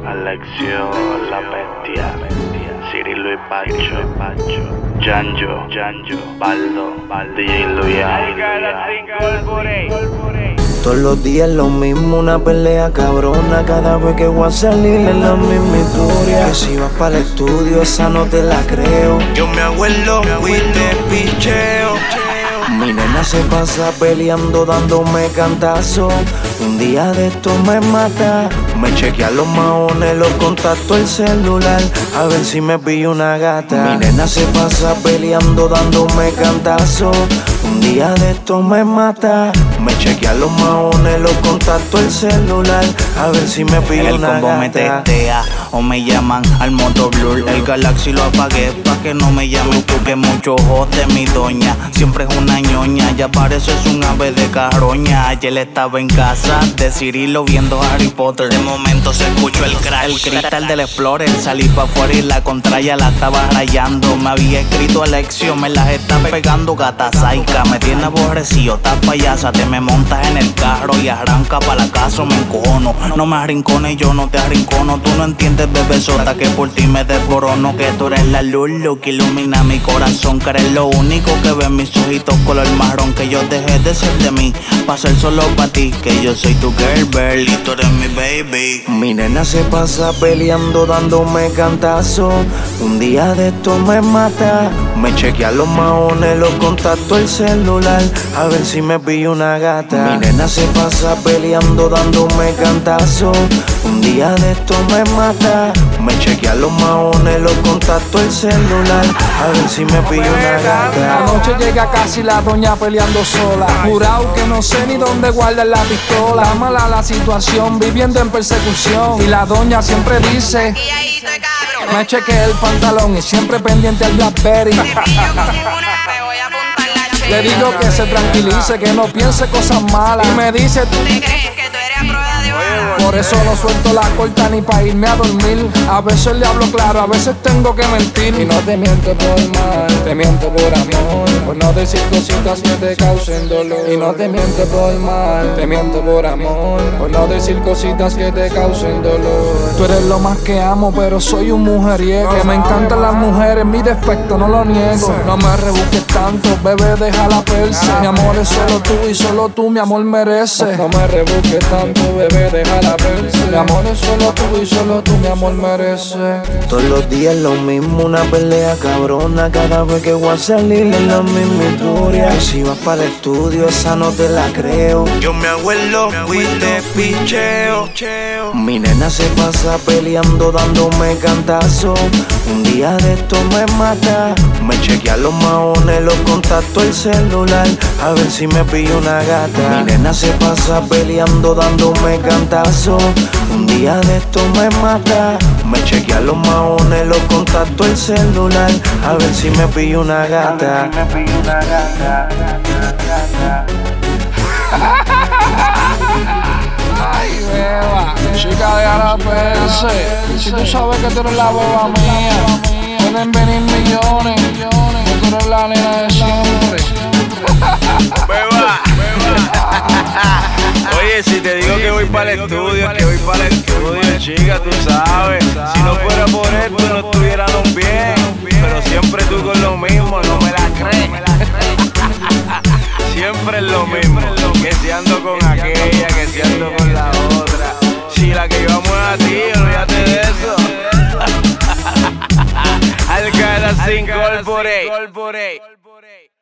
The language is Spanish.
Alexio la bestia, Cirilo y Pacho, Janjo, Baldo, DJ Luyan. Todos los días lo mismo, una pelea cabrona. Cada vez que voy a salir es la misma historia. Que si vas para el estudio, esa no te la creo. Yo me hago el loco y te picheo. Mi nena se pasa peleando, dándome cantazo. Un día de esto me mata. Me chequea los maones, los contactos, el celular, a ver si me pillo una gata. Mi nena se pasa peleando, dándome cantazo. Un día de esto me mata. Me chequea los maones, los contactos, el celular, a ver si me pillo una gata. El combo me testea o me llaman al motoblur. El Galaxy lo apagué pa' que no me llamen tú, que mucho ojos de mi doña. Siempre es una ñoña, ya pareces un ave de carroña. Ayer estaba en casa de Cirilo viendo Harry Potter. De momento se escuchó el crash, el cristal del Explorer. Salí pa' afuera y la contraria la estaba rayando. Me había escrito Alexio, me las está pegando, gata saica. Me tiene aborrecido, estás payasa. Te me montas en el carro y arranca pa' la casa, me encojono. No me arrincones, yo no te arrincono. Tú no entiendes, bebesota, que por ti me desborono. Que tú eres la luz, lo que ilumina mi corazón. Que eres lo único que ve en mis ojitos color marrón. Que yo dejé de ser de mí pa' ser solo pa' ti. Que yo soy tu girl y tú eres mi baby. Mi nena se pasa peleando, dándome cantazo. Un día de esto me mata. Me chequea los maones, los contactos, el celular, a ver si me pillo una gata. Mi nena se pasa peleando, dándome cantazo. Un día de esto me mata. Me chequea los maones, los contactos, el celular, a ver si me pillo una gata. Anoche llega casi la doña peleando sola. Jurado que no sé ni dónde guardar la pistola. Está mala la situación, viviendo en persecución. Y la doña siempre dice: me chequeé el pantalón y siempre pendiente al Blackberry. Le digo que se tranquilice, que no piense cosas malas. Y me dice: ¿tú te crees que tú eres a prueba de bala? Por eso no suelto la corta ni pa' irme a dormir. A veces le hablo claro, a veces tengo que mentir. Y no te miento por mal, te miento por amor. Por no decir cositas que te causen dolor. Y no te miento por mal, te miento por amor. Por no decir cositas que te causen dolor. Tú eres lo más que amo, pero soy un mujeriego. Que me encantan las mujeres, mi defecto no lo niego. No me rebusques tanto, bebé, deja la perse. Mi amor es solo tú y solo tú, mi amor merece. No me rebusques tanto, bebé, deja la perse. Mi amor es solo tú y solo tú, mi amor merece. Todos los días lo mismo, una pelea cabrona. Cada vez que voy a salir es la misma historia. Y si vas para el estudio, esa no te la creo. Yo me hago el loco y te picheo. Mi nena se pasa peleando, dándome cantazo. Un día de esto me mata. Me chequea los maones, los contactos, el celular, a ver si me pillo una gata. Mi nena se pasa peleando, dándome cantazo. Un día de esto me mata. Me chequea los maones, los contactos, el celular, a ver si me pillo una gata. Ay, beba, chica, deja la PS. Si tú sabes que tú eres la beba mía, pueden venir millones, porque tú eres la nena de siempre. Beba. Oye, si te digo que voy para el estudio, que voy para el estudio, chica, tú sabes. Si no fuera por esto, no estuviéramos bien. Pero siempre tú con lo mismo, no me la crees. Siempre es lo mismo, que si ando con aquella, que si ando con la otra. Si la que yo amo es a ti, olvídate de eso. Al Galaxy Incorporate.